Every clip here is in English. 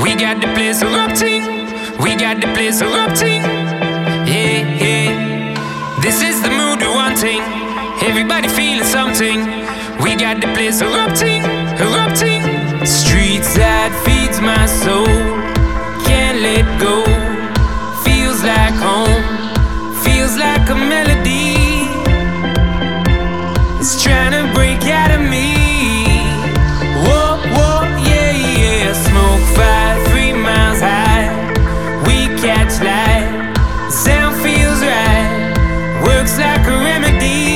We got the place erupting. We got the place erupting. Yeah, yeah. This is the mood we're wanting. Everybody feeling something. We got the place erupting, erupting. Streets that feeds my soul. Can't let go. Feels like home. Feels like a melody. It's trying to break out of me. Whoa, whoa, yeah, yeah. Smoke fire 3 miles high. We catch light. Sound feels right. Works like a remedy.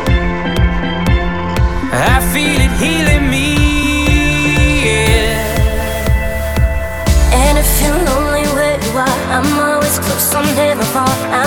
I feel it healing me, yeah. And if you're lonely where you are, I'm always close, I'm never far.